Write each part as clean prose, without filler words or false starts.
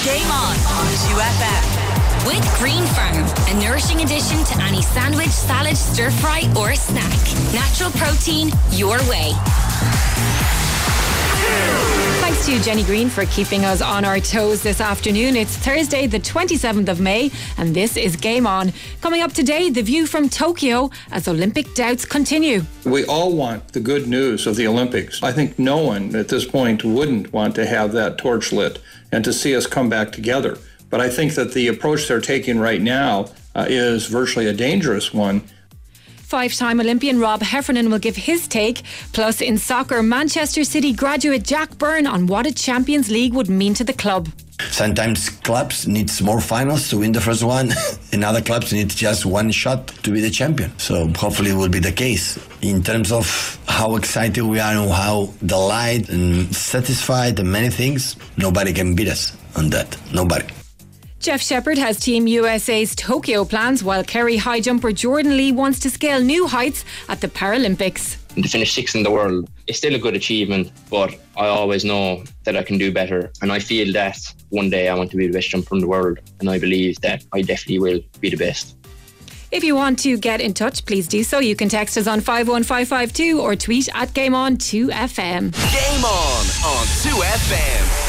Game On 2FM. With Green Farm, a nourishing addition to any sandwich, salad, stir fry or snack. Natural protein your way. Thanks to Jenny Green for keeping us on our toes this afternoon. It's Thursday the 27th of May and this is Game On. Coming up today, the view from Tokyo as Olympic doubts continue. We all want the good news of the Olympics. I think no one at this point wouldn't want to have that torch lit and to see us come back together. But I think that the approach they're taking right now is virtually a dangerous one. Five-time Olympian Rob Heffernan will give his take. Plus, in soccer, Manchester City graduate Jack Byrne on what a Champions League would mean to the club. Sometimes clubs need more finals to win the first one, and other clubs need just one shot to be the champion. So hopefully it will be the case. In terms of how excited we are and how delighted and satisfied and many things, nobody can beat us on that. Nobody. Jeff Shepherd has Team USA's Tokyo plans, while Kerry high jumper Jordan Lee wants to scale new heights at the Paralympics. To finish sixth in the world is still a good achievement, but I always know that I can do better. And I feel that one day I want to be the best jumper in the world, and I believe that I definitely will be the best. If you want to get in touch, please do so. You can text us on 51552 or tweet at Game On 2FM. Game On 2FM.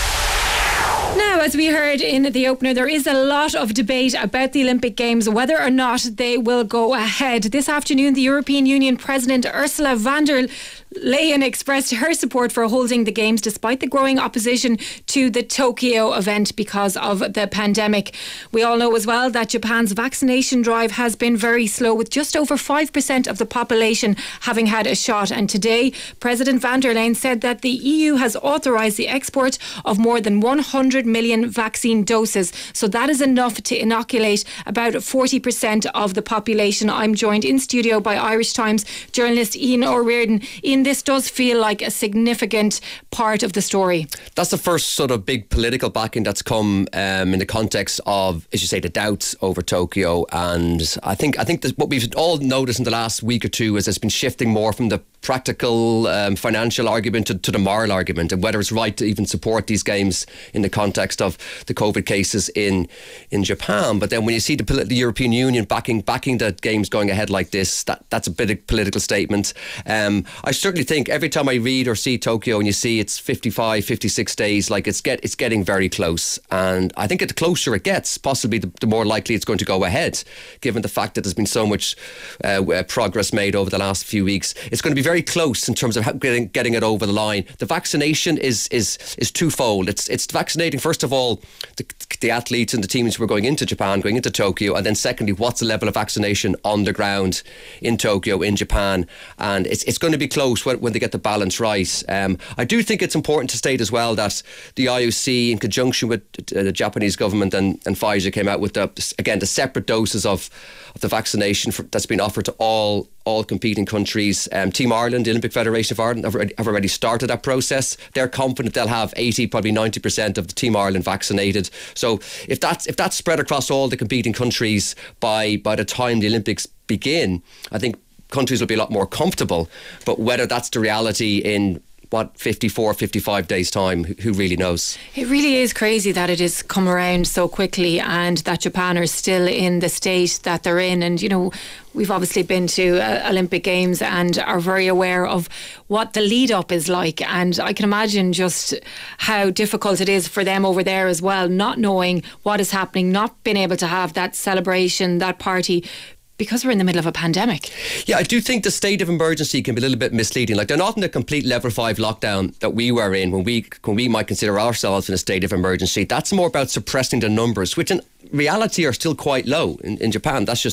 Now, as we heard in the opener, there is a lot of debate about the Olympic Games, whether or not they will go ahead. This afternoon, the European Union President Ursula von der Leyen expressed her support for holding the Games despite the growing opposition to the Tokyo event because of the pandemic. We all know as well that Japan's vaccination drive has been very slow, with just over 5% of the population having had a shot. And today, President von der Leyen said that the EU has authorised the export of more than 100 million vaccine doses. So that is enough to inoculate about 40% of the population. I'm joined in studio by Irish Times journalist Ian O'Riordan. Ian, this does feel like a significant part of the story. That's the first sort of big political backing that's come in the context of, as you say, the doubts over Tokyo. And I think that what we've all noticed in the last week or two is it's been shifting more from the practical financial argument to the moral argument, and whether it's right to even support these games in the context of the COVID cases in Japan. But then when you see the European Union backing the games going ahead like this, that's a big political statement. I certainly think every time I read or see Tokyo and you see it's 55, 56 days, like it's getting very close. And I think the closer it gets, possibly the more likely it's going to go ahead, given the fact that there's been so much progress made over the last few weeks. It's going to be very close in terms of getting it over the line. The vaccination is twofold. It's vaccinating, first of all, the athletes and the teams who are going into Japan, going into Tokyo, and then secondly, what's the level of vaccination on the ground in Tokyo, in Japan. And it's going to be close when they get the balance right. I do think it's important to state as well that the IOC, in conjunction with the Japanese government and Pfizer, came out with the separate doses of the vaccination that's been offered to all competing countries. Team Ireland, the Olympic Federation of Ireland, have already started that process. They're confident they'll have 80, probably 90% of the Team Ireland vaccinated. So if that's spread across all the competing countries by the time the Olympics begin, I think countries will be a lot more comfortable. But whether that's the reality in 54, 55 days time, who really knows? It really is crazy that it has come around so quickly and that Japan are still in the state that they're in. And, you know, we've obviously been to Olympic Games and are very aware of what the lead up is like. And I can imagine just how difficult it is for them over there as well, not knowing what is happening, not being able to have that celebration, that party, because we're in the middle of a pandemic. Yeah, I do think the state of emergency can be a little bit misleading. Like, they're not in a complete level 5 lockdown that we were in when we might consider ourselves in a state of emergency. That's more about suppressing the numbers, which in reality are still quite low in Japan. That's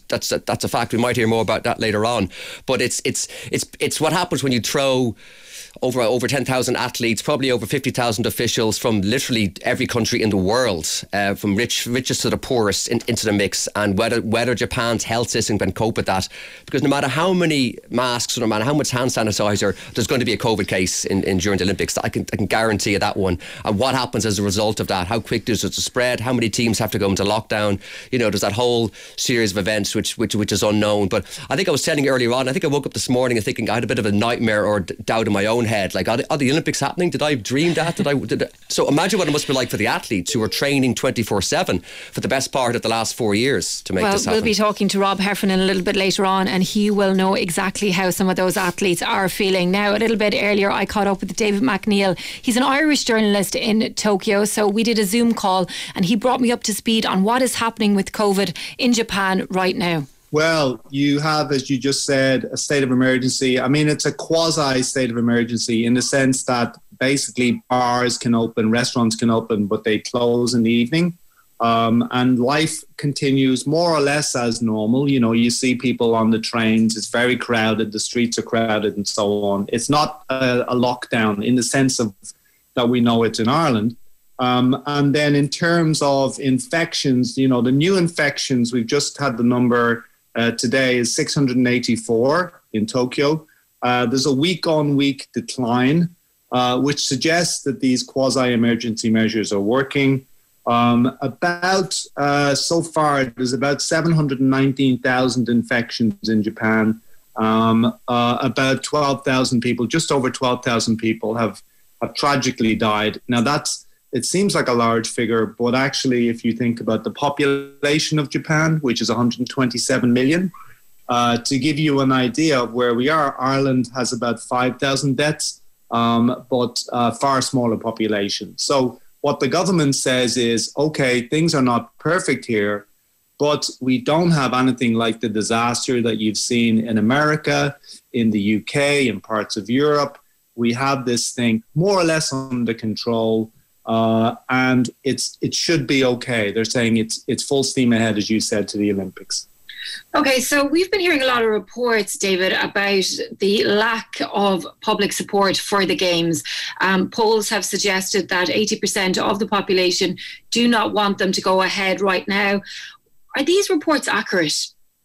a fact. We might hear more about that later on. But it's what happens when you throw over 10,000 athletes, probably over 50,000 officials from literally every country in the world, from richest to the poorest into the mix, and whether Japan's health system can cope with that. Because no matter how many masks, no matter how much hand sanitizer, there's going to be a COVID case during the Olympics. I can guarantee you that one. And what happens as a result of that? How quick does it spread? How many teams have to go into lockdown? You know, there's that whole series of events which is unknown. But I think I was telling you earlier on, I think I woke up this morning and thinking I had a bit of a nightmare or doubt in my own own head, like, are the Olympics happening? Did I dream that? So imagine what it must be like for the athletes who are training 24/7 for the best part of the last 4 years to make this happen. We'll be talking to Rob Heffernan a little bit later on, and he will know exactly how some of those athletes are feeling. Now, a little bit earlier, I caught up with David McNeil. He's an Irish journalist in Tokyo, so we did a Zoom call, and he brought me up to speed on what is happening with COVID in Japan right now. Well, you have, as you just said, a state of emergency. I mean, it's a quasi state of emergency in the sense that basically bars can open, restaurants can open, but they close in the evening. And life continues more or less as normal. You know, you see people on the trains, it's very crowded, the streets are crowded and so on. It's not a lockdown in the sense of that we know it in Ireland. And then in terms of infections, you know, the new infections, we've just had the number today is 684 in Tokyo. There's a week-on-week decline, which suggests that these quasi-emergency measures are working. So far, there's about 719,000 infections in Japan. About 12,000 people, just over 12,000 people have tragically died. Now, it seems like a large figure, but actually, if you think about the population of Japan, which is 127 million, to give you an idea of where we are, Ireland has about 5,000 deaths, but a far smaller population. So what the government says is, okay, things are not perfect here, but we don't have anything like the disaster that you've seen in America, in the UK, in parts of Europe. We have this thing more or less under control. And it should be okay. They're saying it's full steam ahead, as you said, to the Olympics. Okay, so we've been hearing a lot of reports, David, about the lack of public support for the Games. Polls have suggested that 80% of the population do not want them to go ahead right now. Are these reports accurate?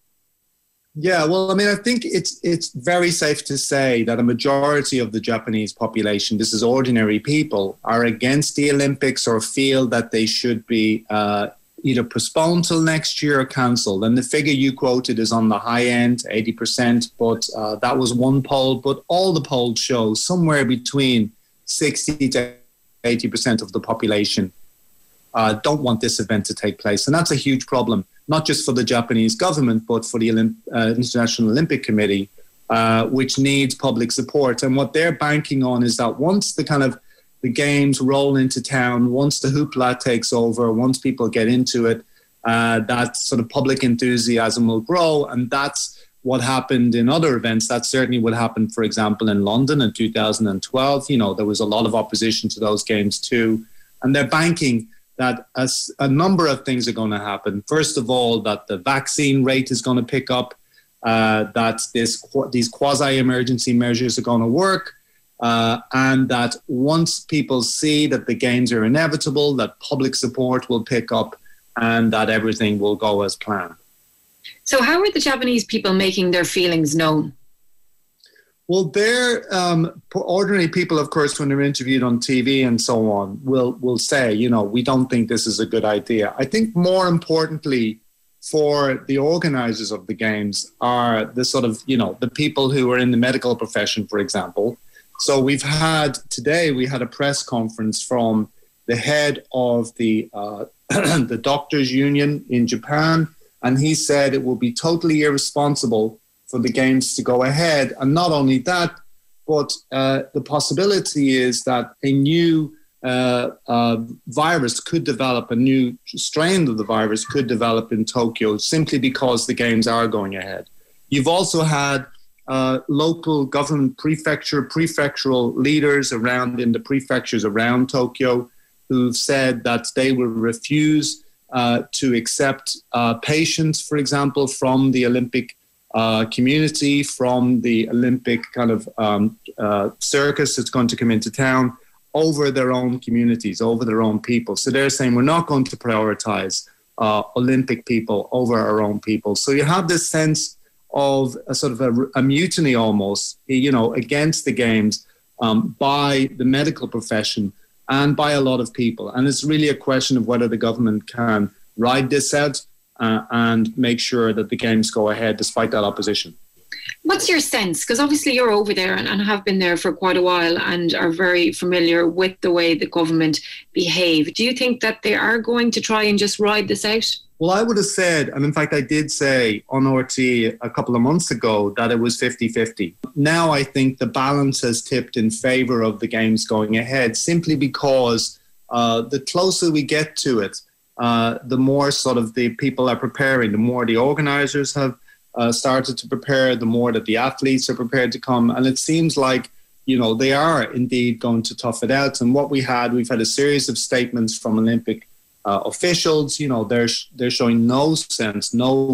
Yeah, well, I mean, I think it's very safe to say that a majority of the Japanese population, this is ordinary people, are against the Olympics or feel that they should be either postponed till next year or cancelled. And the figure you quoted is on the high end, 80%, but that was one poll. But all the polls show somewhere between 60 to 80% of the population don't want this event to take place. And that's a huge problem, not just for the Japanese government, but for the International Olympic Committee, which needs public support. And what they're banking on is that once the games roll into town, once the hoopla takes over, once people get into it, that sort of public enthusiasm will grow. And that's what happened in other events. That certainly would happen, for example, in London in 2012. You know, there was a lot of opposition to those games too. And they're banking that a number of things are going to happen. First of all, that the vaccine rate is going to pick up, that these quasi-emergency measures are going to work, and that once people see that the games are inevitable, that public support will pick up and that everything will go as planned. So how are the Japanese people making their feelings known? Well, they're ordinary people, of course, when they're interviewed on TV and so on, will say, you know, we don't think this is a good idea. I think more importantly for the organizers of the games are the sort of, you know, the people who are in the medical profession, for example. So we had a press conference from the head of the the doctors' union in Japan, and he said it will be totally irresponsible for the games to go ahead. And not only that, but the possibility is that a new virus could develop, a new strain of the virus could develop in Tokyo simply because the games are going ahead. You've also had local government prefectural leaders around in the prefectures around Tokyo who've said that they will refuse to accept patients, for example, from the Olympic community, from the Olympic kind of circus that's going to come into town over their own communities, over their own people. So they're saying we're not going to prioritize Olympic people over our own people. So you have this sense of a sort of a mutiny almost, you know, against the games by the medical profession and by a lot of people. And it's really a question of whether the government can ride this out and make sure that the games go ahead despite that opposition. What's your sense? Because obviously you're over there and have been there for quite a while and are very familiar with the way the government behave. Do you think that they are going to try and just ride this out? Well, I would have said, and in fact I did say on RT a couple of months ago, that it was 50-50. Now I think the balance has tipped in favour of the games going ahead, simply because the closer we get to it, the more sort of the people are preparing, the more the organisers have started to prepare, the more that the athletes are prepared to come. And it seems like, they are indeed going to tough it out. And we've had a series of statements from Olympic officials. They're showing no sense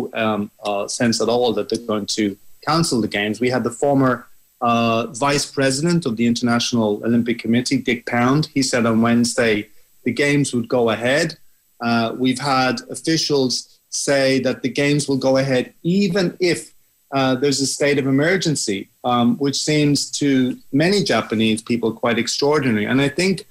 at all that they're going to cancel the games. We had the former vice president of the International Olympic Committee, Dick Pound. He said on Wednesday the games would go ahead. We've had officials say that the games will go ahead even if there's a state of emergency, which seems to many Japanese people quite extraordinary. And I think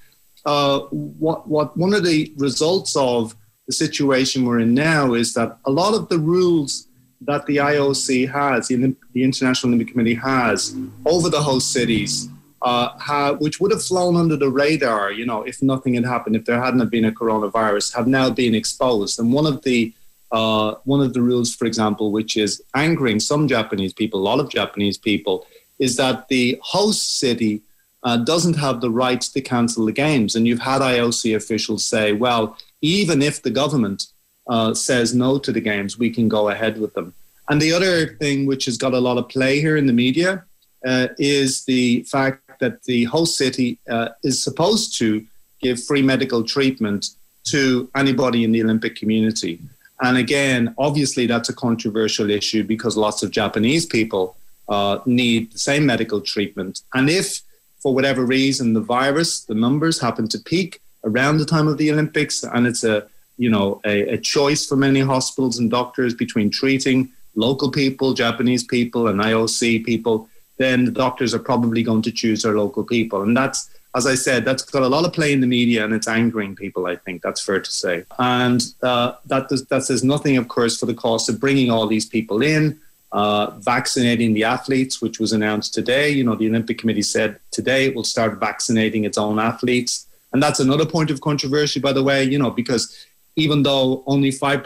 what one of the results of the situation we're in now is that a lot of the rules that the IOC has, the International Olympic Committee has, over the host cities, which would have flown under the radar, if nothing had happened, if there hadn't been a coronavirus, have now been exposed. And one of the rules, for example, which is angering some Japanese people, a lot of Japanese people, is that the host city doesn't have the right to cancel the games. And you've had IOC officials say, well, even if the government says no to the games, we can go ahead with them. And the other thing which has got a lot of play here in the media is the fact that the host city is supposed to give free medical treatment to anybody in the Olympic community. And again, obviously that's a controversial issue because lots of Japanese people need the same medical treatment. And if, for whatever reason, the numbers happen to peak around the time of the Olympics, and it's a choice for many hospitals and doctors between treating local people, Japanese people, and IOC people, then the doctors are probably going to choose their local people. And that's, as I said, that's got a lot of play in the media, and it's angering people, I think. That's fair to say. And that says nothing, of course, for the cost of bringing all these people in, vaccinating the athletes, which was announced today. The Olympic Committee said today it will start vaccinating its own athletes. And that's another point of controversy, by the way, because even though only roughly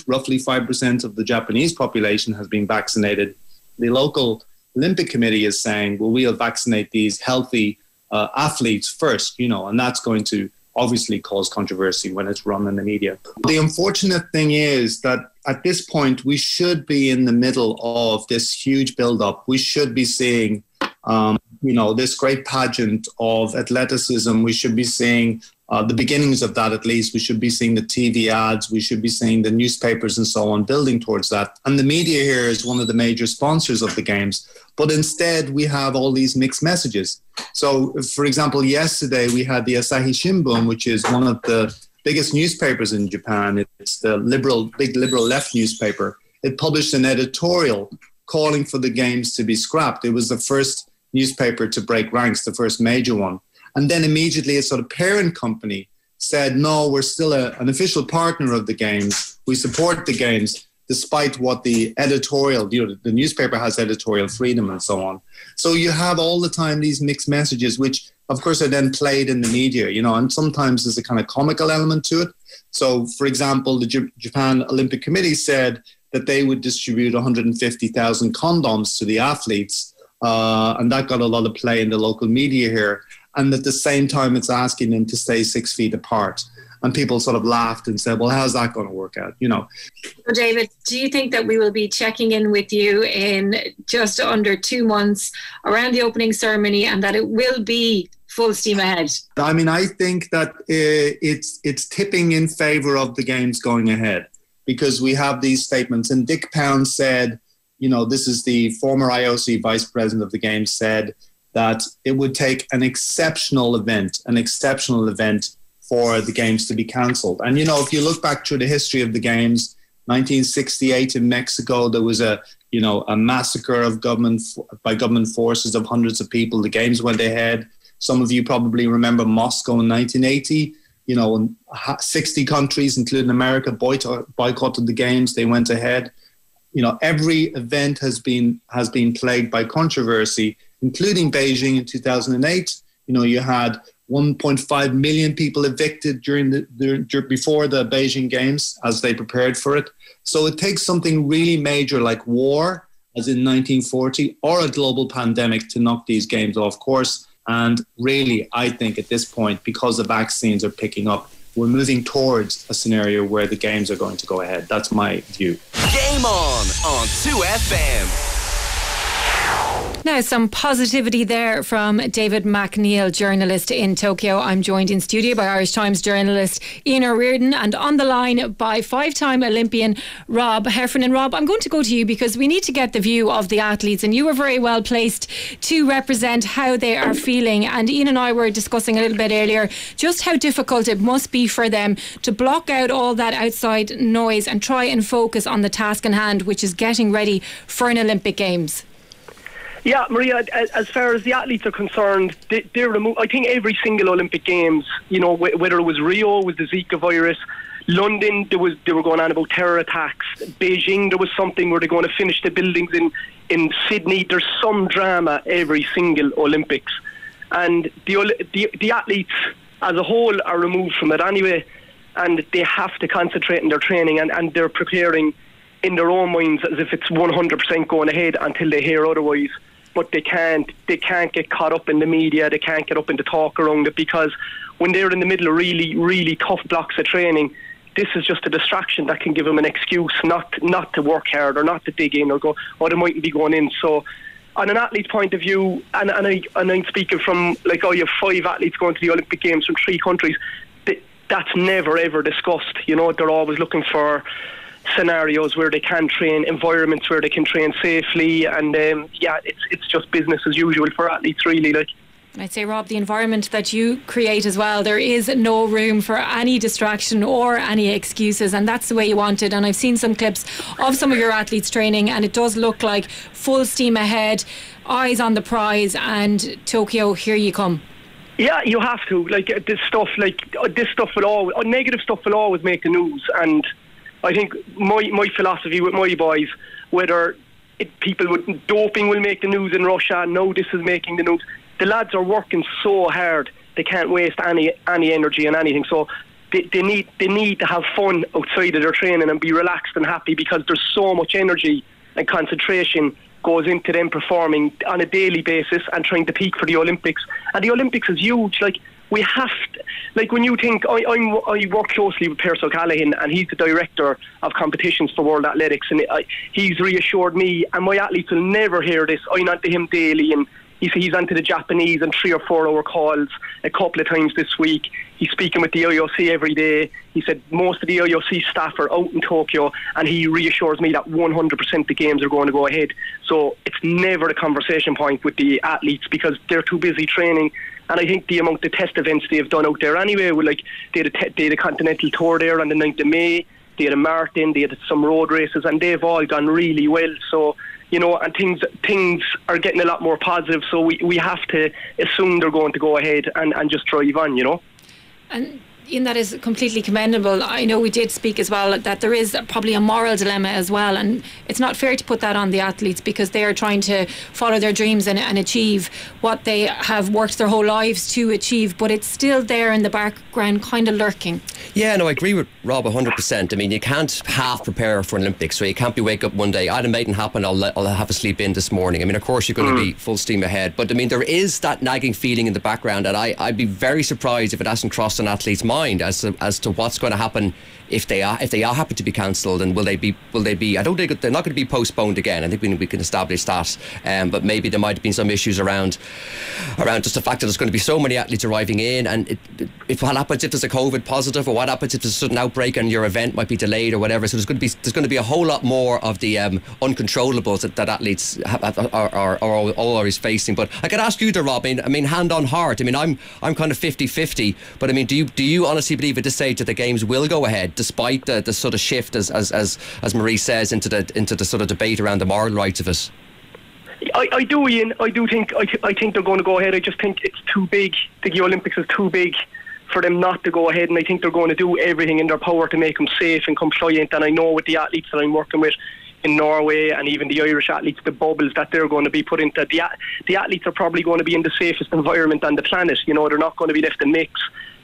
5% of the Japanese population has been vaccinated, the local Olympic Committee is saying, well, we'll vaccinate these healthy athletes first, and that's going to obviously cause controversy when it's run in the media. The unfortunate thing is that at this point, we should be in the middle of this huge build-up. We should be seeing, this great pageant of athleticism. We should be seeing the beginnings of that, at least. We should be seeing the TV ads. We should be seeing the newspapers and so on building towards that. And the media here is one of the major sponsors of the games. But instead, we have all these mixed messages. So, for example, yesterday we had the Asahi Shimbun, which is one of the biggest newspapers in Japan. It's the big liberal left newspaper. It published an editorial calling for the games to be scrapped. It was the first newspaper to break ranks, the first major one. And then immediately a sort of parent company said, no, we're still an official partner of the games. We support the games, despite what the editorial, the newspaper has editorial freedom and so on. So you have all the time these mixed messages, which of course are then played in the media, and sometimes there's a kind of comical element to it. So, for example, the Japan Olympic Committee said that they would distribute 150,000 condoms to the athletes. And that got a lot of play in the local media here. And at the same time, it's asking them to stay 6 feet apart. And people sort of laughed and said, well, how's that going to work out? So David, do you think that we will be checking in with you in just under 2 months around the opening ceremony and that it will be full steam ahead? I mean, I think that it's tipping in favour of the games going ahead because we have these statements. And Dick Pound said, this is the former IOC vice president of the games, said that it would take an exceptional event for the games to be cancelled. And, if you look back through the history of the games, 1968 in Mexico, there was a massacre by government forces of hundreds of people. The games went ahead. Some of you probably remember Moscow in 1980. 60 countries, including America, boycotted the games. They went ahead. every event has been plagued by controversy, including Beijing in 2008. You had 1.5 million people evicted before the Beijing Games as they prepared for it. So it takes something really major like war, as in 1940, or a global pandemic to knock these games off course. And really, I think at this point, because the vaccines are picking up, we're moving towards a scenario where the games are going to go ahead. That's my view. Game on 2FM. Now, some positivity there from David McNeil, journalist in Tokyo. I'm joined in studio by Irish Times journalist Ian O'Riordan, and on the line by five-time Olympian Rob Heffernan. Rob, I'm going to go to you because we need to get the view of the athletes, and you were very well placed to represent how they are feeling. And Ian and I were discussing a little bit earlier just how difficult it must be for them to block out all that outside noise and try and focus on the task in hand, which is getting ready for an Olympic Games. Yeah, Maria, as far as the athletes are concerned, they're removed. I think every single Olympic Games, whether it was Rio, was the Zika virus, London, they were going on about terror attacks, Beijing, there was something where they're going to finish the buildings in Sydney. There's some drama every single Olympics. And the athletes as a whole are removed from it anyway, and they have to concentrate on their training, and they're preparing in their own minds as if it's 100% going ahead until they hear otherwise. But they can't get caught up in the media, they can't get up in the talk around it, because when they're in the middle of really, really tough blocks of training, this is just a distraction that can give them an excuse not to work hard or not to dig in or go, they mightn't be going in. So on an athlete's point of view, and I'm speaking from, you have 5 athletes going to the Olympic Games from 3 countries, that's never ever discussed. They're always looking for scenarios where they can train, environments where they can train safely, and it's just business as usual for athletes, really. I'd say, Rob, the environment that you create as well, there is no room for any distraction or any excuses, and that's the way you want it. And I've seen some clips of some of your athletes training, and it does look like full steam ahead, eyes on the prize, and Tokyo, here you come. Yeah, you have to. This stuff will always, negative stuff will always make the news, and I think my philosophy with my boys, whether people with doping will make the news in Russia, no, this is making the news. The lads are working so hard, they can't waste any energy on anything. So they need to have fun outside of their training and be relaxed and happy, because there's so much energy and concentration goes into them performing on a daily basis and trying to peak for the Olympics. And the Olympics is huge. We have to, when you think, I work closely with Pearse O'Callaghan, and he's the director of competitions for World Athletics, and he's reassured me, and my athletes will never hear this. I'm on to him daily, and he's onto the Japanese on 3 or 4 hour calls a couple of times this week. He's speaking with the IOC every day. He said most of the IOC staff are out in Tokyo, and he reassures me that 100% the games are going to go ahead. So it's never a conversation point with the athletes, because they're too busy training. And I think the amount of test events they've done out there anyway, they had a Continental Tour there on the 9th of May, they had a Martin, they had some road races, and they've all gone really well. So, and things are getting a lot more positive, so we have to assume they're going to go ahead and just drive on, And Ian, that is completely commendable. I know we did speak as well that there is probably a moral dilemma as well, and it's not fair to put that on the athletes, because they are trying to follow their dreams and achieve what they have worked their whole lives to achieve, but it's still there in the background, kind of lurking. Yeah, no, I agree with Rob 100%. I mean, you can't half prepare for Olympics, so you can't be wake up one day, I had a maiden happen, I'll have a sleep in this morning. I mean, of course you're going to be full steam ahead, but I mean, there is that nagging feeling in the background, and I'd be very surprised if it hasn't crossed an athlete's mind as to what's going to happen if they are happen to be cancelled, and will they be I don't think they're not going to be postponed again. I think we can establish that, but maybe there might have been some issues around just the fact that there's going to be so many athletes arriving in, and what happens if there's a COVID positive, or what happens if there's a sudden outbreak and your event might be delayed or whatever. So there's going to be a whole lot more of the uncontrollables that athletes are always facing. But I could ask you there, Rob, I mean hand on heart, I mean I'm kind of 50-50, but I mean do you honestly believe at this stage that the games will go ahead, despite the sort of shift, as Marie says, into the sort of debate around the moral rights of it? I do, Ian. I think they're going to go ahead. I just think it's too big. The Olympics is too big for them not to go ahead, and I think they're going to do everything in their power to make them safe and compliant. And I know with the athletes that I'm working with, in Norway, and even the Irish athletes, the bubbles that they're going to be put into. The athletes are probably going to be in the safest environment on the planet. You know, they're not going to be left in mix.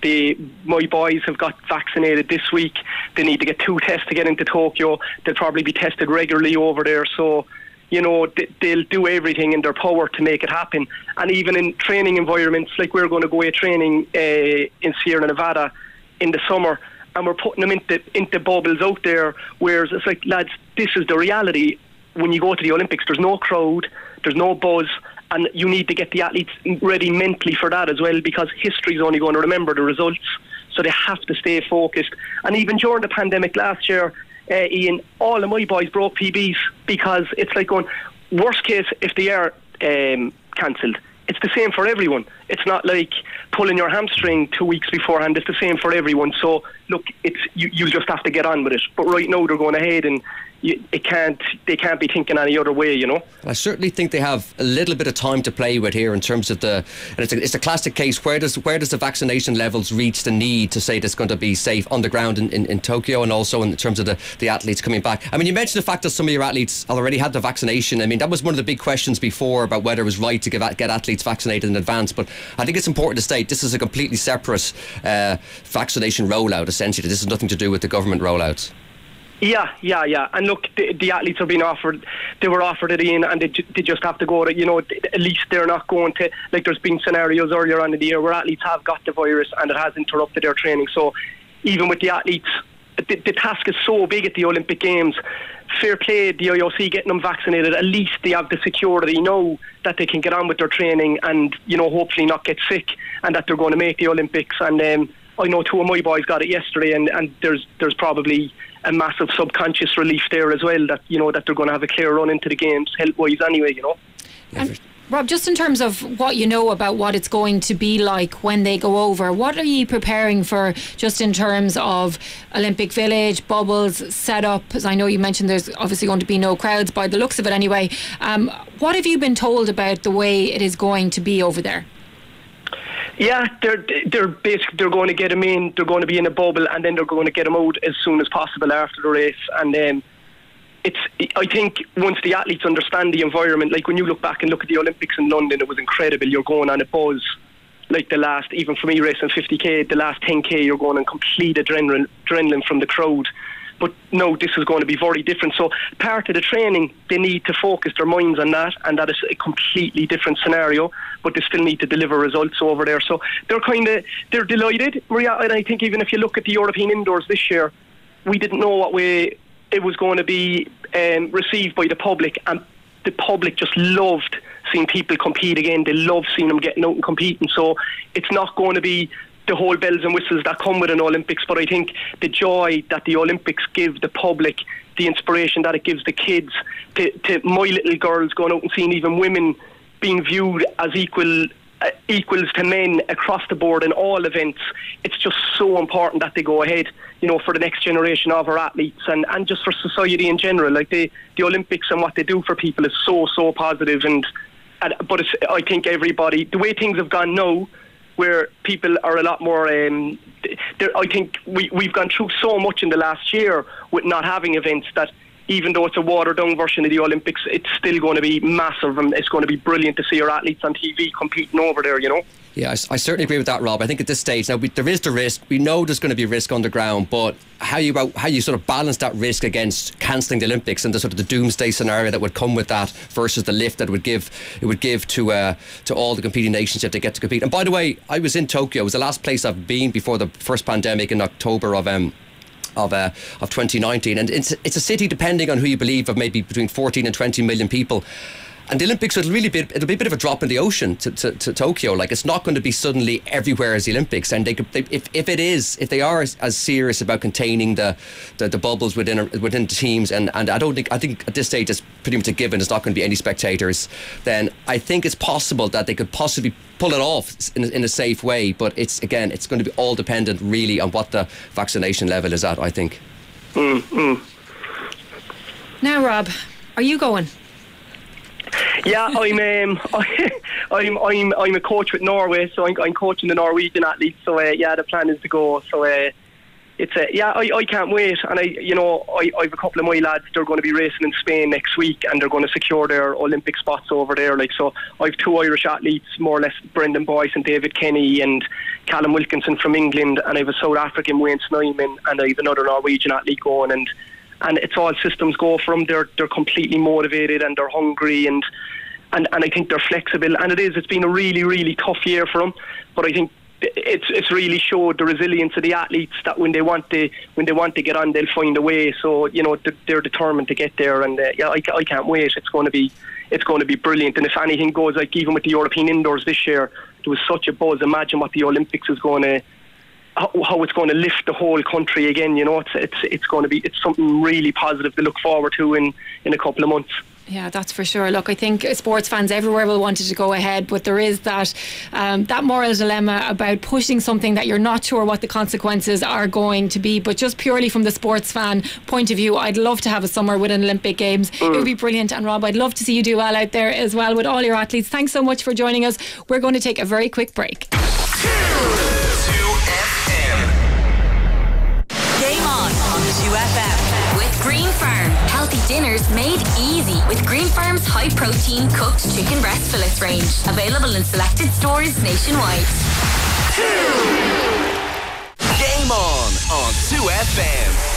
My boys have got vaccinated this week. They need to get 2 tests to get into Tokyo. They'll probably be tested regularly over there. So, you know, they'll do everything in their power to make it happen. And even in training environments, like we're going to go away training in Sierra Nevada in the summer, and we're putting them into bubbles out there, whereas it's like, lads, this is the reality. When you go to the Olympics, there's no crowd, there's no buzz, and you need to get the athletes ready mentally for that as well, because history's only going to remember the results, so they have to stay focused. And even during the pandemic last year, Ian, all of my boys broke PBs, because it's like going, worst case, if they are cancelled, it's the same for everyone. It's not like pulling your hamstring 2 weeks beforehand. It's the same for everyone. So, look, you just have to get on with it. But right now they're going ahead, and they can't be thinking any other way, you know. I certainly think they have a little bit of time to play with here in terms of and it's a classic case. Where does the vaccination levels reach the need to say that's going to be safe on the ground in Tokyo, and also in terms of the athletes coming back? I mean, you mentioned the fact that some of your athletes already had the vaccination. I mean, that was one of the big questions before about whether it was right to get athletes vaccinated in advance, but I think it's important to state this is a completely separate vaccination rollout, essentially. This has nothing to do with the government rollouts. Yeah. And look, the athletes are being offered. They were offered it in, and they just have to go to. You know, at least they're not going to. Like, there's been scenarios earlier on in the year where athletes have got the virus and it has interrupted their training. So, even with the athletes, the task is so big at the Olympic Games. Fair play, the IOC getting them vaccinated. At least they have the security, know that they can get on with their training and, you know, hopefully not get sick, and that they're going to make the Olympics. And I know 2 of my boys got it yesterday, and there's probably a massive subconscious relief there as well, that, you know, that they're going to have a clear run into the games health-wise anyway, you know. And Rob, just in terms of what you know about what it's going to be like when they go over, what are you preparing for, just in terms of Olympic Village, bubbles, set-up? I know you mentioned there's obviously going to be no crowds by the looks of it anyway. What have you been told about the way it is going to be over there? Yeah, they're going to get them in. They're going to be in a bubble, and then they're going to get them out as soon as possible after the race. And I think once the athletes understand the environment, like when you look back and look at the Olympics in London, it was incredible. You're going on a buzz. Like the last, even for me racing 50k, the last 10k, you're going on complete adrenaline from the crowd. But no, this is going to be very different. So part of the training, they need to focus their minds on that, and that is a completely different scenario. But they still need to deliver results over there. So they're delighted, Maria. And I think even if you look at the European indoors this year, we didn't know what way it was going to be received by the public, and the public just loved seeing people compete again. They love seeing them getting out and competing. So it's not going to be the whole bells and whistles that come with an Olympics, but I think the joy that the Olympics give the public, the inspiration that it gives the kids, to my little girls going out and seeing even women being viewed as equals to men across the board in all events. It's just so important that they go ahead, you know, for the next generation of our athletes, and just for society in general. Like the Olympics and what they do for people is so positive, but I think everybody, the way things have gone now, where people are a lot more, I think we've gone through so much in the last year with not having events, that even though it's a watered-down version of the Olympics, it's still going to be massive, and it's going to be brilliant to see our athletes on TV competing over there, you know. Yeah, I certainly agree with that, Rob. I think at this stage now there is the risk. We know there's going to be risk on the ground, but how you sort of balance that risk against cancelling the Olympics and the sort of the doomsday scenario that would come with that, versus the lift that it would give to all the competing nations if they get to compete. And by the way, I was in Tokyo. It was the last place I've been before the first pandemic in October of 2019, and it's a city, depending on who you believe, of maybe between 14 and 20 million people. And the Olympics it'll be a bit of a drop in the ocean to Tokyo. Like, it's not going to be suddenly everywhere as the Olympics. And if they are as serious about containing the bubbles within teams, and I think at this stage it's pretty much a given there's not going to be any spectators, then I think it's possible that they could possibly pull it off in a safe way. But it's going to be all dependent really on what the vaccination level is at, I think. Now, Rob, are you going? Yeah, I'm a coach with Norway, so I'm coaching the Norwegian athletes. So yeah, the plan is to go. So I can't wait, and I have a couple of my lads. They're going to be racing in Spain next week, and they're going to secure their Olympic spots over there. Like, so I've 2 Irish athletes, more or less, Brendan Boyce and David Kenny, and Callum Wilkinson from England, and I have a South African, Wayne Snyman, and I have another Norwegian athlete going, and it's all systems go for them. They're completely motivated, and they're hungry, and I think they're flexible, and it's been a really, really tough year for them, but I think it's really showed the resilience of the athletes, that when they want to get on, they'll find a way. So they're determined to get there, and I can't wait. It's going to be brilliant. And if anything goes, like even with the European indoors this year, there was such a buzz. Imagine what the Olympics is going to, how it's going to lift the whole country again. It's something really positive to look forward to in a couple of months. Yeah, that's for sure. Look, I think sports fans everywhere will want it to go ahead, but there is that moral dilemma about pushing something that you're not sure what the consequences are going to be. But just purely from the sports fan point of view, I'd love to have a summer with an Olympic Games. It would be brilliant. And Rob, I'd love to see you do well out there as well with all your athletes. Thanks so much for joining us. We're going to take a very quick break. 2FM. Game on 2FM. With Green Farm. Healthy dinners made easy with Green Farm's high protein cooked chicken breast fillets range. Available in selected stores nationwide. Game on 2FM.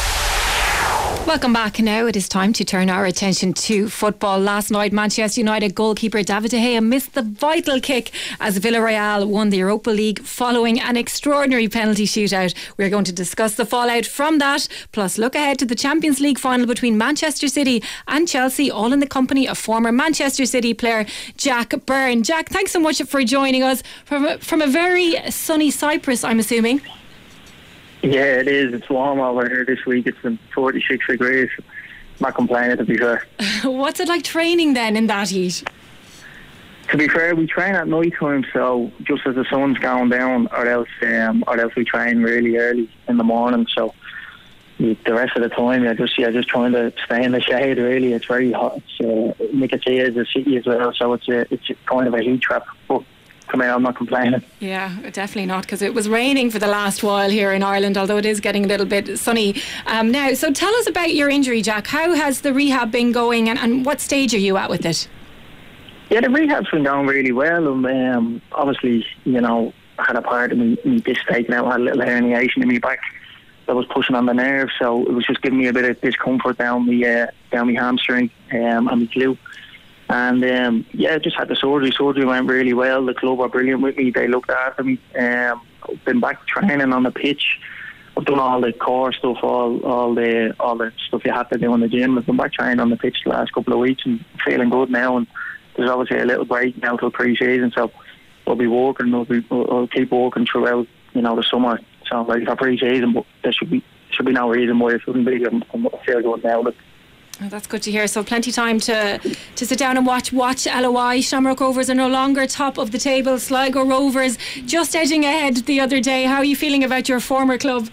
Welcome back. Now it is time to turn our attention to football. Last night, Manchester United goalkeeper David De Gea missed the vital kick as Villarreal won the Europa League following an extraordinary penalty shootout. We're going to discuss the fallout from that, plus look ahead to the Champions League final between Manchester City and Chelsea, all in the company of former Manchester City player Jack Byrne. Jack, thanks so much for joining us from a very sunny Cyprus, I'm assuming. Yeah, it is. It's warm over here this week. It's been 46 degrees. Not complaining, to be fair. What's it like training then in that heat? To be fair, we train at night time, so just as the sun's going down, or else we train really early in the morning. So the rest of the time, you're just trying to stay in the shade. Really, it's very hot. It's Nicosia is a city as well, so it's kind of a heat trap. But come here, I'm not complaining. Yeah, definitely not, because it was raining for the last while here in Ireland, although it is getting a little bit sunny now. So tell us about your injury, Jack. How has the rehab been going, and what stage are you at with it? Yeah, the rehab's been going really well. Obviously, I had a part of me disc taken out. I had a little herniation in my back that was pushing on the nerve, so it was just giving me a bit of discomfort down my hamstring and my glute. And just had the surgery. Surgery went really well. The club were brilliant with me. They looked after me. I've been back training on the pitch. I've done all the core stuff, all the stuff you have to do in the gym. I've been back training on the pitch the last couple of weeks and feeling good now. And there's obviously a little break now till pre-season, so I'll be working. I'll keep working throughout, the summer. So like for pre-season, but there should be no reason why it shouldn't be. I feel good now. Oh, that's good to hear. So plenty time to sit down and watch LOI. Shamrock Rovers are no longer top of the table. Sligo Rovers just edging ahead the other day. How are you feeling about your former club?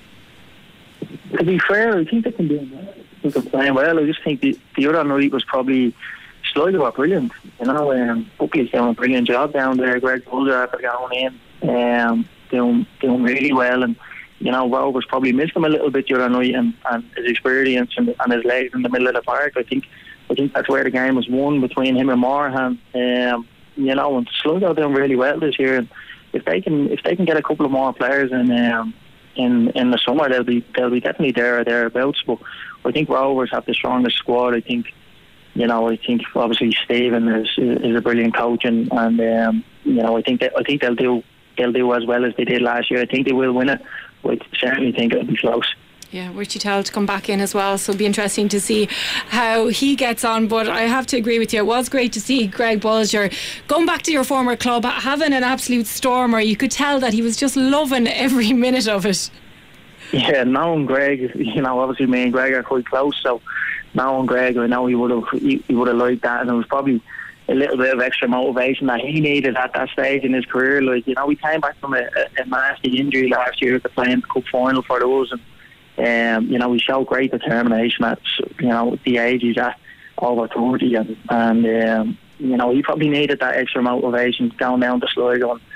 To be fair, I think they can do well. They're playing well. I just think the other night was probably Sligo were brilliant. Buckley's doing a brilliant job down there. Greg Bolger after going in, doing really well, and Rovers probably missed him a little bit the other night, and his experience and his legs in the middle of the park. I think that's where the game was won between him and Morahan. And Sligo doing really well this year. And if they can get a couple of more players in the summer, they'll be definitely there or thereabouts. But I think Rovers have the strongest squad. I think obviously Stephen is a brilliant coach, and I think they'll do as well as they did last year. I think they will win it. I certainly think it'll be close. Yeah, Richie Tell to come back in as well, so it'll be interesting to see how he gets on. But I have to agree with you, it was great to see Greg Bolger going back to your former club, having an absolute stormer. You could tell that he was just loving every minute of it. Yeah, knowing Greg, obviously me and Greg are quite close, so knowing Greg, I know he would have liked that, and it was probably a little bit of extra motivation that he needed at that stage in his career. We came back from a nasty injury last year to playing the cup final for us, and we showed great determination at the age he's at, over 30, and he probably needed that extra motivation going down to Sligo.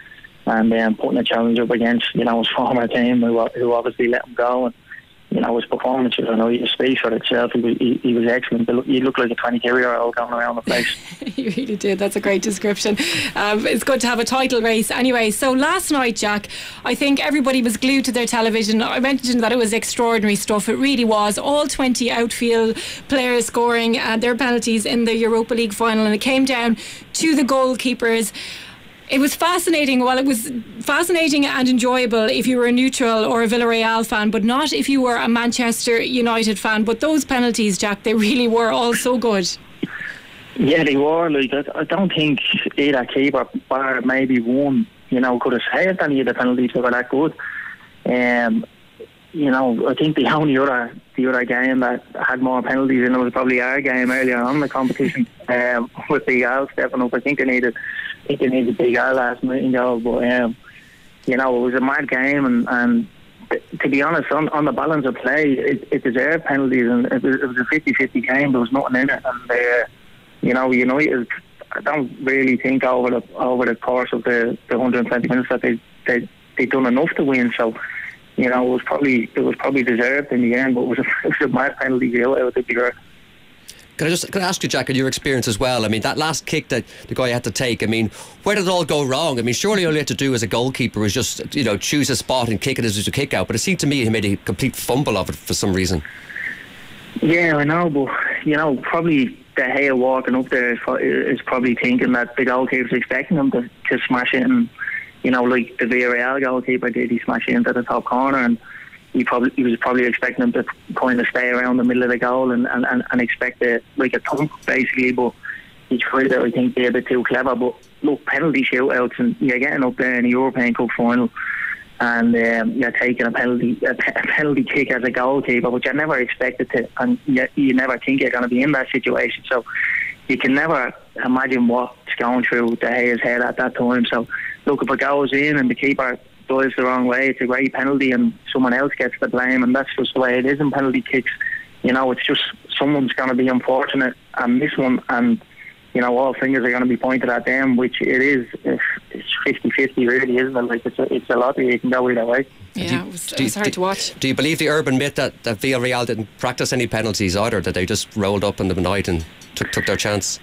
and putting a challenge up against, his former team who obviously let him go. And, his performances, I know he speaks for itself. He was excellent. He looked like a 22-year-old going around the place. You really did. That's a great description. It's good to have a title race. Anyway, so last night, Jack, I think everybody was glued to their television. I mentioned that it was extraordinary stuff. It really was. All 20 outfield players scoring their penalties in the Europa League final, and it came down to the goalkeepers. It was fascinating. Well, it was fascinating and enjoyable if you were a neutral or a Villarreal fan, but not if you were a Manchester United fan. But those penalties, Jack, they really were all so good. Yeah, they were. I don't think either keeper, bar maybe one, could have saved any of the penalties that were that good. I think the only other game that had more penalties in it was probably our game earlier on in the competition with the Al stepping up. I think they needed Big Al last night, but it was a mad game, and to be honest, on the balance of play, it deserved penalties, and it was a 50-50 game. There was nothing in it, and United, I don't really think over the course of the 120 minutes that they done enough to win. So it was probably deserved in the end, but it was a mad penalty to be fair. Can I ask you, Jack, on your experience as well? I mean, that last kick that the guy had to take, I mean, where did it all go wrong? I mean, surely all you had to do as a goalkeeper was just, choose a spot and kick it as a kick out. But it seemed to me he made a complete fumble of it for some reason. Yeah, I know, but, probably De Gea walking up there is probably thinking that the goalkeeper's expecting him to smash it, and, like the Villarreal goalkeeper did, he smashed it into the top corner, and he was probably expecting him to kind of stay around the middle of the goal and expect a thump basically, but he tried to, I think, be a bit too clever. But look, penalty shootouts, and you're getting up there in the European Cup final, and you're taking a penalty kick as a goalkeeper, which I never expected to, and you never think you're going to be in that situation. So you can never imagine what's going through De Gea's head at that time. So look, if it goes in and the keeper does the wrong way, it's a great penalty and someone else gets the blame, and that's just the way it is in penalty kicks. It's just someone's going to be unfortunate and miss one, and all fingers are going to be pointed at them, which it is. It's 50-50 really, isn't it? Like it's a lot, you can go either way. Yeah, it was hard to watch. Do you believe the urban myth that Villarreal didn't practice any penalties either, that they just rolled up in the night and took their chance?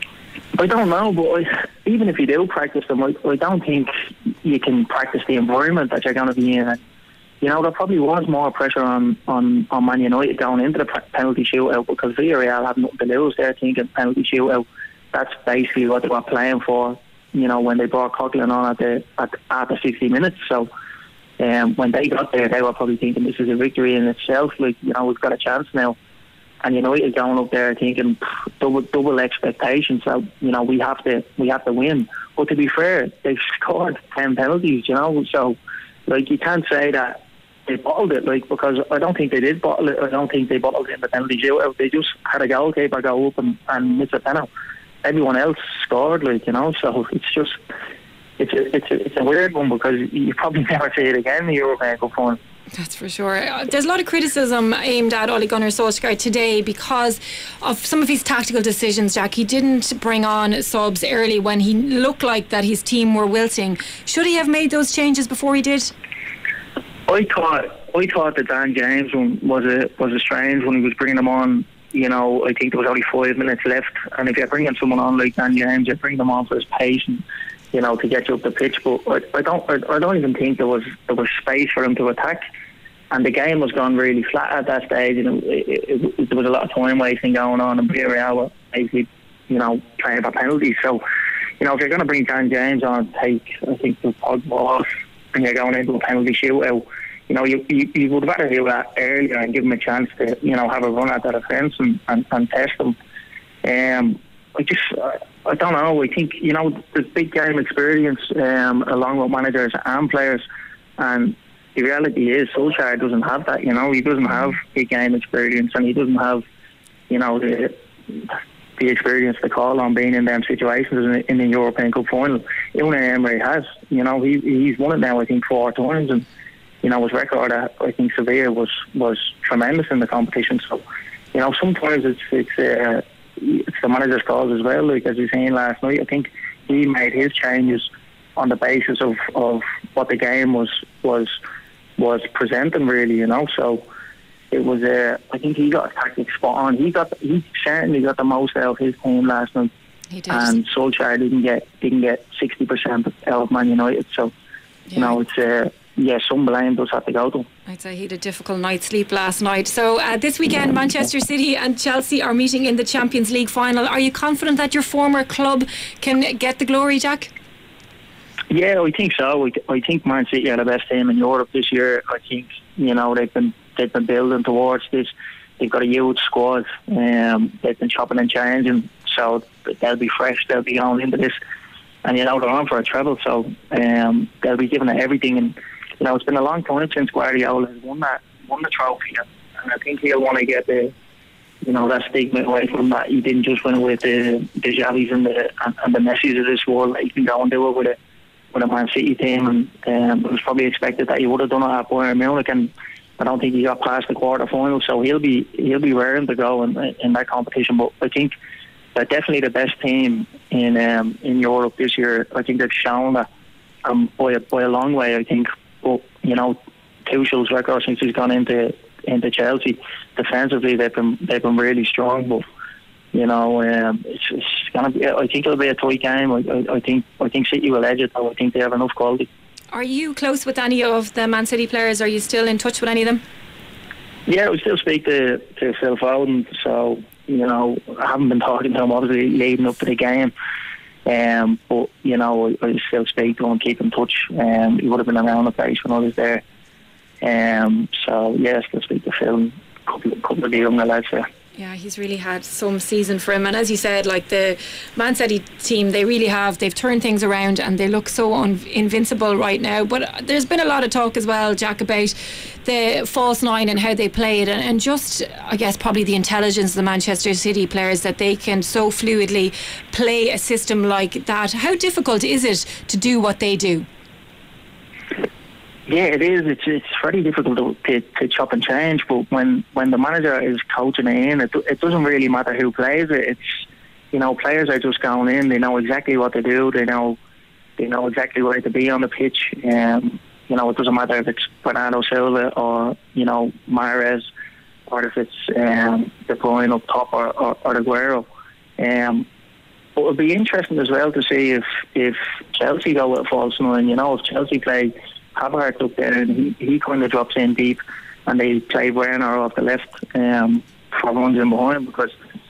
I don't know, but even if you do practice them, I don't think you can practice the environment that you're going to be in. And, there probably was more pressure on Man United going into the penalty shootout, because Villarreal had nothing to lose. They're thinking penalty shootout, that's basically what they were playing for, when they brought Coughlin on after 60 minutes. So when they got there, they were probably thinking this is a victory in itself. We've got a chance now. And United going up there thinking double expectations. So we have to win. But to be fair, they've scored 10 penalties. So you can't say that they bottled it. Because I don't think they did bottle it. I don't think they bottled it in the penalty shootout. They just had a goalkeeper go up and miss a penalty. Everyone else scored. So it's just it's a weird one, because you probably never see it again in the European Cup final. That's for sure. There's a lot of criticism aimed at Ole Gunnar Solskjaer today because of some of his tactical decisions, Jack. He didn't bring on subs early when he looked like that his team were wilting. Should he have made those changes before he did? I thought the Dan James one was a strange when he was bringing them on. I think there was only 5 minutes left, and if you're bringing someone on like Dan James, you bring them on for his pace and to get you up the pitch. But I don't even think there was space for him to attack, and the game was gone really flat at that stage. There was a lot of time wasting going on, and Villarreal were basically playing for penalties. So if you're going to bring Dan James on, I think the Pogba off, and you're going into a penalty shootout, you would rather do that earlier and give him a chance to have a run at that offence and test them. I don't know. I think there's big game experience along with managers and players, and the reality is Solskjaer doesn't have that. He doesn't have big game experience, and he doesn't have the experience to call on being in them situations in the European Cup final. Unai Emery has. He's won it now, I think, 4 times, and his record at, I think, Sevilla was tremendous in the competition. So sometimes it's the manager's calls as well. Like as we seen last night, I think he made his changes on the basis of what the game was presenting, really, So it was I think he got a tactic spot on. He certainly got the most out of his team last night. He did. And Solskjaer didn't get 60% out of Man United. So it's some blame does have to go to him. I'd say he had a difficult night's sleep last night. So this weekend, Manchester City and Chelsea are meeting in the Champions League final. Are you confident that your former club can get the glory, Jack? Yeah, I think so. I think Man City are the best team in Europe this year. I think they've been building towards this. They've got a huge squad. They've been chopping and changing, so they'll be fresh. They'll be going into this, and they're on for a treble. So they'll be giving it everything. And it's been a long time since Guardiola has won the trophy, and I think he'll want to get the that stigma away from that. He didn't just win it with the Xavis and the Messis of this world. Like, he can go and do it with a Man City team, and it was probably expected that he would have done it at Bayern Munich, and I don't think he got past the quarter final, so he'll be raring to go in that competition. But I think they're definitely the best team in Europe this year. I think they've shown that by a long way. I think, but Tuchel's record since he's gone into Chelsea, defensively they've been really strong. But it's gonna be. I think it'll be a tight game. I think City will edge it, though. I think they have enough quality. Are you close with any of the Man City players? Are you still in touch with any of them? Yeah, we still speak to Phil Foden. So I haven't been talking to him obviously leading up to the game. But I still speak to him, keep in touch. He would have been around the place when I was there. So yeah, I still speak to Phil and a couple of the younger lads there. Yeah, he's really had some season for him. And as you said, like the Man City team, they've turned things around and they look so invincible right now. But there's been a lot of talk as well, Jack, about the false nine and how they play it, and just, I guess, probably the intelligence of the Manchester City players that they can so fluidly play a system like that. How difficult is it to do what they do? Yeah, it is. It's very difficult to chop and change. But when the manager is coaching it in, it doesn't really matter who plays it. It's players are just going in. They know exactly what to do. They know exactly where to be on the pitch. It doesn't matter if it's Bernardo Silva or Mahrez, or if it's De Bruyne up top or Aguero. But it'll be interesting as well to see if Chelsea go with a false nine. If Chelsea play Havertz up there and he kind of drops in deep, and they play Werner off the left for runs in behind, because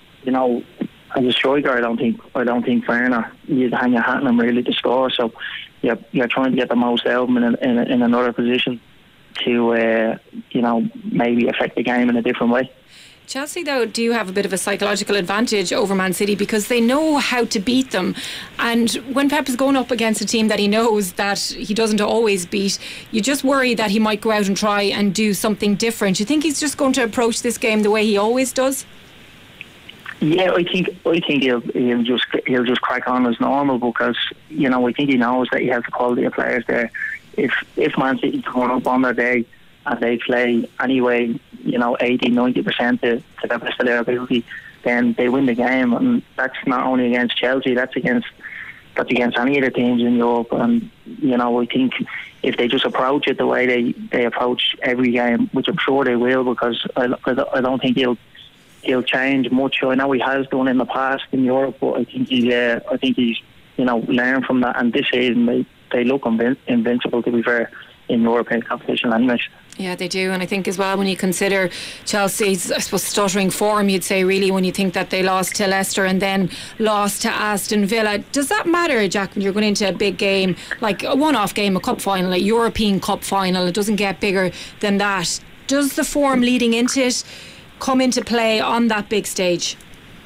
as a striker I don't think Werner, you'd hang your hat on him really to score. So you're trying to get the most out of him in another position to maybe affect the game in a different way. Chelsea, though, do have a bit of a psychological advantage over Man City because they know how to beat them. And when Pep is going up against a team that he knows that he doesn't always beat, you just worry that he might go out and try and do something different. You think he's just going to approach this game the way he always does? Yeah, I think he'll just crack on as normal, because I think he knows that he has the quality of players there. If Man City turn up on their day and they play anyway, 80-90% to the best of their ability, then they win the game. And that's not only against Chelsea, that's against any of the teams in Europe. And I think if they just approach it the way they approach every game, which I'm sure they will, because I don't think he'll change much. I know he has done in the past in Europe, but I think he's learned from that. And this season they look invincible, to be fair, in European competition anyways. Yeah, they do. And I think as well, when you consider Chelsea's, I suppose, stuttering form, you'd say, really, when you think that they lost to Leicester and then lost to Aston Villa. Does that matter, Jack, when you're going into a big game, like a one-off game, a cup final, a European cup final? It doesn't get bigger than that. Does the form leading into it come into play on that big stage?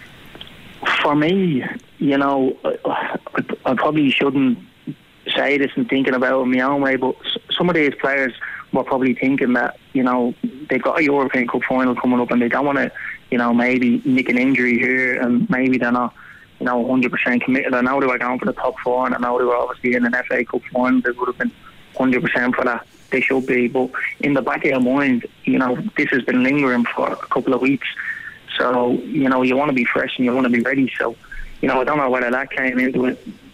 For me, I probably shouldn't say this and thinking about it in my own way, but some of these players were probably thinking that they've got a European Cup final coming up and they don't want to maybe nick an injury here, and maybe they're not 100% committed. I know they were going for the top four, and I know they were obviously in an FA Cup final. They would have been 100% for that. They should be, but in the back of your mind, this has been lingering for a couple of weeks, so you want to be fresh and you want to be ready. So I don't know whether that came into it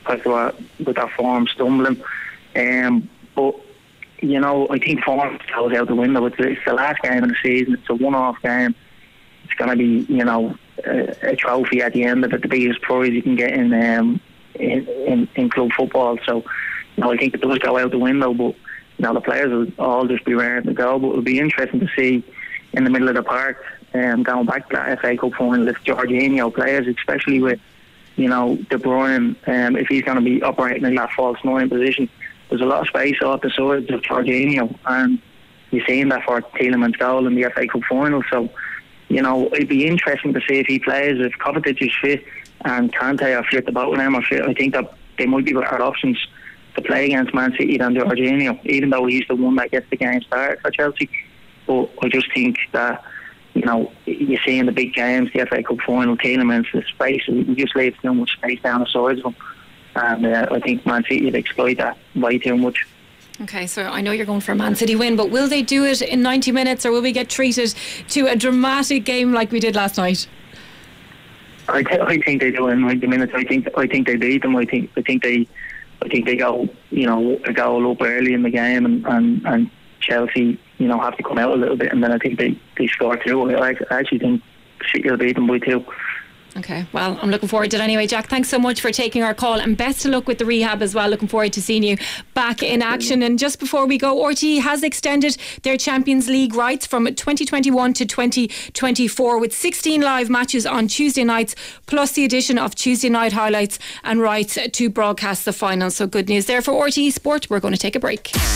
with their form stumbling. But you know, I think form goes out the window. It's the last game of the season. It's a one-off game. It's going to be, you know, a trophy at the end of it, the biggest prize you can get in club football. So, you know, I think it does go out the window. But you know, the players will all just be raring to go. But it'll be interesting to see in the middle of the park, going back to that FA Cup final, if Jorginho players, especially with, you know, De Bruyne, if he's going to be operating in that false nine position. There's a lot of space off the sides of Jorginho, and you've seen that for Tielemans' goal in the FA Cup final. So, you know, it'd be interesting to see if he plays, if Kovacic is fit and Kante are fit, the both of them are fit. I think that they might be better options to play against Man City than Jorginho, even though he's the one that gets the game started for Chelsea. But I just think that, you know, you see in the big games, the FA Cup final, Tielemans, the space, he just leaves too much space down the sides of him. And I think Man City would exploit that way too much. Okay, so I know you're going for a Man City win, but will they do it in 90 minutes, or will we get treated to a dramatic game like we did last night? I think they do it in 90 minutes. I think they beat them. I think they go, you know, a goal up early in the game, and Chelsea, you know, have to come out a little bit, and then I think they score through. I actually think City will beat them by 2. Okay, well, I'm looking forward to it anyway. Jack, thanks so much for taking our call, and best of luck with the rehab as well. Looking forward to seeing you back in action. And just before we go, RTE has extended their Champions League rights from 2021 to 2024 with 16 live matches on Tuesday nights, plus the addition of Tuesday night highlights and rights to broadcast the final. So good news there for RTE Sport. We're going to take a break. Game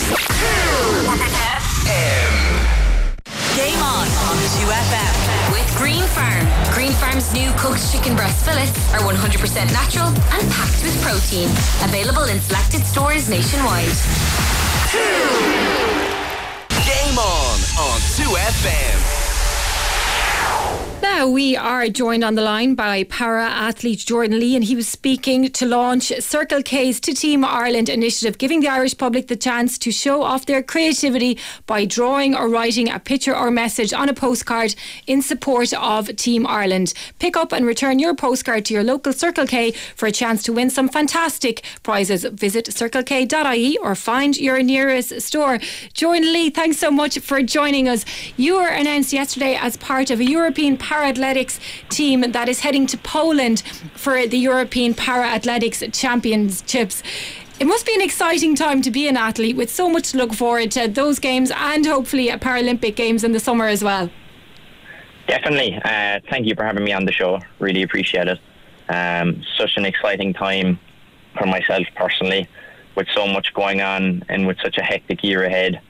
on 2FM with Green Farm. Green Farm's new cooked chicken breast fillets are 100% natural and packed with protein. Available in selected stores nationwide. Game on 2FM. Now we are joined on the line by para-athlete Jordan Lee, and he was speaking to launch Circle K's To Team Ireland initiative, giving the Irish public the chance to show off their creativity by drawing or writing a picture or message on a postcard in support of Team Ireland. Pick up and return your postcard to your local Circle K for a chance to win some fantastic prizes. Visit circlek.ie or find your nearest store. Jordan Lee, thanks so much for joining us. You were announced yesterday as part of a European para-athletics team that is heading to Poland for the European Para-Athletics Championships. It must be an exciting time to be an athlete, with so much to look forward to, those games and hopefully a Paralympic Games in the summer as well. Definitely. Thank you for having me on the show. Really appreciate it. Such an exciting time for myself personally, with so much going on and with such a hectic year ahead.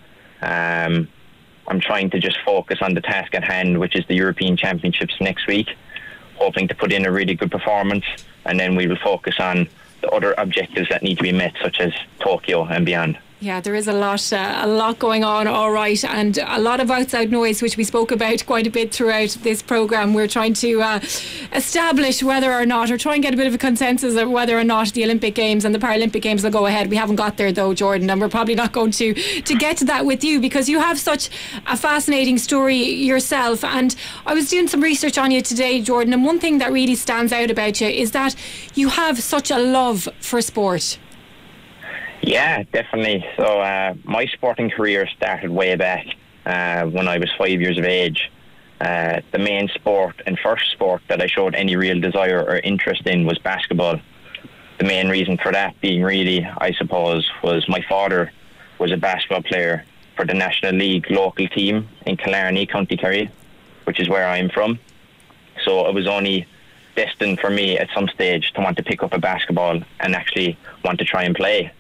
I'm trying to just focus on the task at hand, which is the European Championships next week, hoping to put in a really good performance, and then we will focus on the other objectives that need to be met, such as Tokyo and beyond. Yeah, there is a lot going on, all right, and a lot of outside noise, which we spoke about quite a bit throughout this programme. We're trying to establish whether or not, or try and get a bit of a consensus of whether or not the Olympic Games and the Paralympic Games will go ahead. We haven't got there though, Jordan, and we're probably not going to get to that with you, because you have such a fascinating story yourself. And I was doing some research on you today, Jordan, and one thing that really stands out about you is that you have such a love for sport. Yeah, definitely. So my sporting career started way back when I was 5 years of age. The main sport and first sport that I showed any real desire or interest in was basketball. The main reason for that being really, I suppose, was my father was a basketball player for the National League local team in Killarney, County Kerry, which is where I'm from. So it was only destined for me at some stage to want to pick up a basketball and actually want to try and play.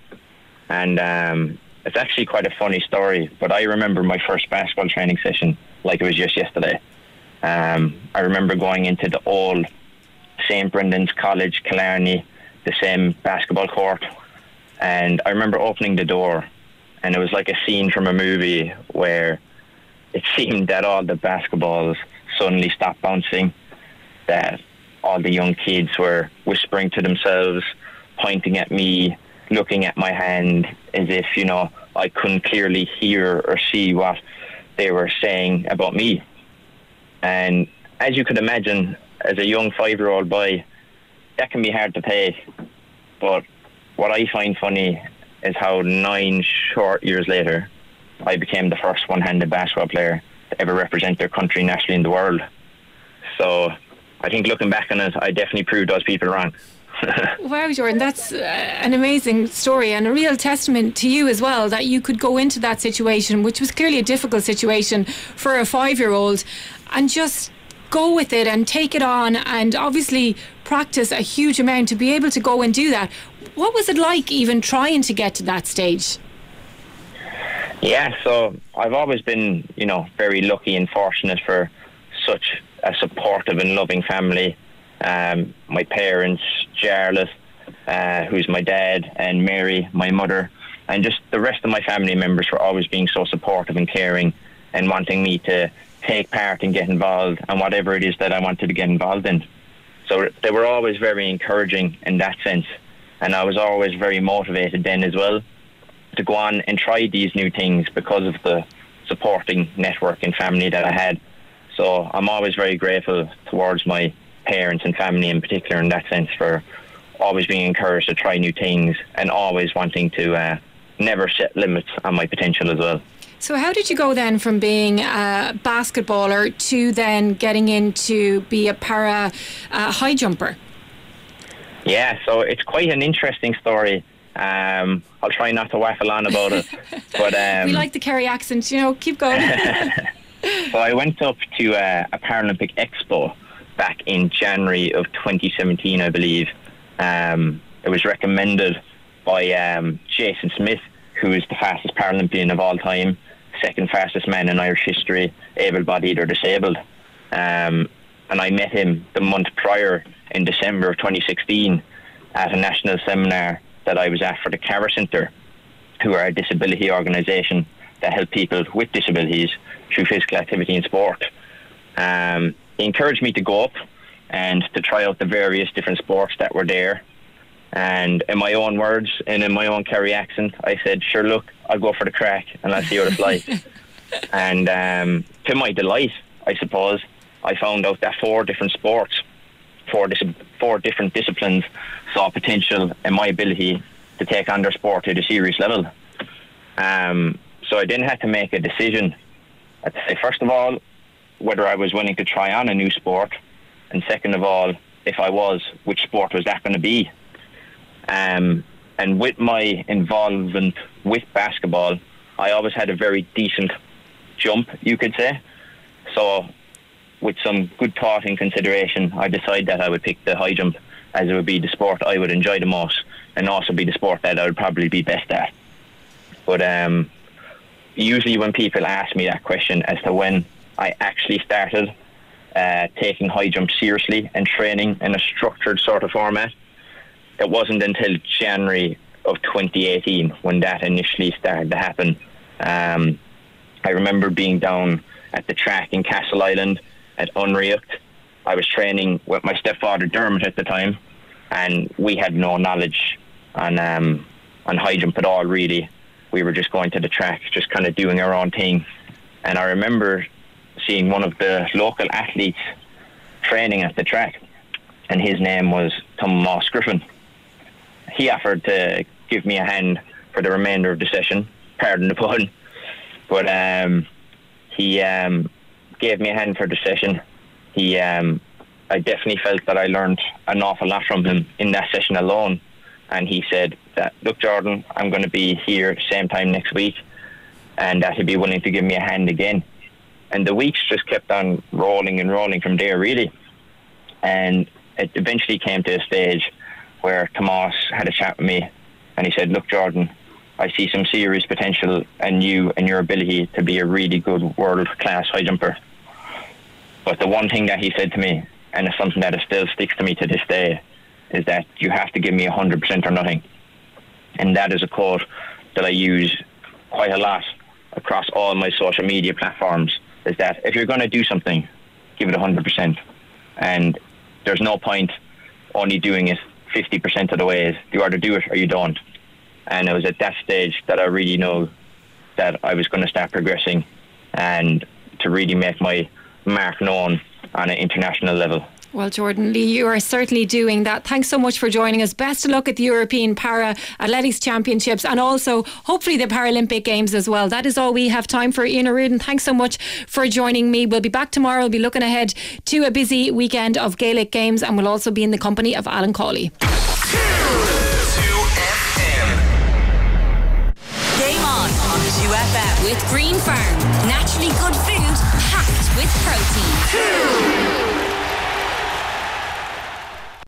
And it's actually quite a funny story, but I remember my first basketball training session like it was just yesterday. I remember going into the old St. Brendan's College, Killarney, the same basketball court, and I remember opening the door, and it was like a scene from a movie where it seemed that all the basketballs suddenly stopped bouncing, that all the young kids were whispering to themselves, pointing at me, looking at my hand as if, you know, I couldn't clearly hear or see what they were saying about me. And as you could imagine, as a young 5-year-old boy, that can be hard to take. But what I find funny is how 9 short years later, I became the first one-handed basketball player to ever represent their country nationally in the world. So I think looking back on it, I definitely proved those people wrong. Wow, Jordan, that's an amazing story and a real testament to you as well, that you could go into that situation, which was clearly a difficult situation for a 5-year-old, and just go with it and take it on, and obviously practice a huge amount to be able to go and do that. What was it like even trying to get to that stage? Yeah, so I've always been, very lucky and fortunate for such a supportive and loving family. My parents, Jarlath, who's my dad, and Mary, my mother, and just the rest of my family members for always being so supportive and caring and wanting me to take part and get involved in whatever it is that I wanted to get involved in. So they were always very encouraging in that sense, and I was always very motivated then as well to go on and try these new things because of the supporting network and family that I had. So I'm always very grateful towards my parents and family in particular in that sense for always being encouraged to try new things and always wanting to never set limits on my potential as well. So how did you go then from being a basketballer to then getting into be a para high jumper? Yeah, so it's quite an interesting story. I'll try not to waffle on about it. But we like the Kerry accent, keep going. So I went up to a Paralympic Expo back in January of 2017, I believe. It was recommended by Jason Smith, who is the fastest Paralympian of all time, second fastest man in Irish history, able-bodied or disabled. And I met him the month prior in December of 2016 at a national seminar that I was at for the Carver Centre, who are a disability organisation that help people with disabilities through physical activity and sport. He encouraged me to go up and to try out the various different sports that were there. And in my own words and in my own Kerry accent, I said, sure, look, I'll go for the crack and I'll see what it's like. And to my delight, I suppose, I found out that 4 different sports, 4 different disciplines saw potential in my ability to take on their sport to a serious level. So I then had to make a decision. I had to say, first of all, whether I was willing to try on a new sport, and second of all, if I was, which sport was that going to be? And with my involvement with basketball, I always had a very decent jump, you could say. So with some good thought and consideration, I decided that I would pick the high jump, as it would be the sport I would enjoy the most and also be the sport that I would probably be best at. But usually when people ask me that question as to when I actually started taking high jump seriously and training in a structured sort of format, it wasn't until January of 2018 when that initially started to happen. I remember being down at the track in Castle Island at Unreacht. I was training with my stepfather Dermot at the time, and we had no knowledge on high jump at all, really. We were just going to the track, just kind of doing our own thing. And I remember seeing one of the local athletes training at the track, and his name was Thomas Griffin. He offered to give me a hand for the remainder of the session, pardon the pun, but he gave me a hand for the session. I definitely felt that I learned an awful lot from him in that session alone, and he said that, look, Jordan, I'm going to be here same time next week, and that he'd be willing to give me a hand again. And the weeks just kept on rolling and rolling from there, really. And it eventually came to a stage where Tomas had a chat with me, and he said, look, Jordan, I see some serious potential in you and your ability to be a really good world-class high jumper. But the one thing that he said to me, and it's something that still sticks to me to this day, is that you have to give me 100% or nothing. And that is a quote that I use quite a lot across all my social media platforms, is that if you're going to do something, give it 100%. And there's no point only doing it 50% of the ways. You either do it or you don't. And it was at that stage that I really knew that I was going to start progressing and to really make my mark known on an international level. Well, Jordan Lee, you are certainly doing that. Thanks so much for joining us. Best of luck at the European Para Athletics Championships and also hopefully the Paralympic Games as well. That is all we have time for. Ian O'Riordan, thanks so much for joining me. We'll be back tomorrow. We'll be looking ahead to a busy weekend of Gaelic Games, and we'll also be in the company of Alan Cawley. Game on 2FM with Green Farm. Naturally good food packed with protein.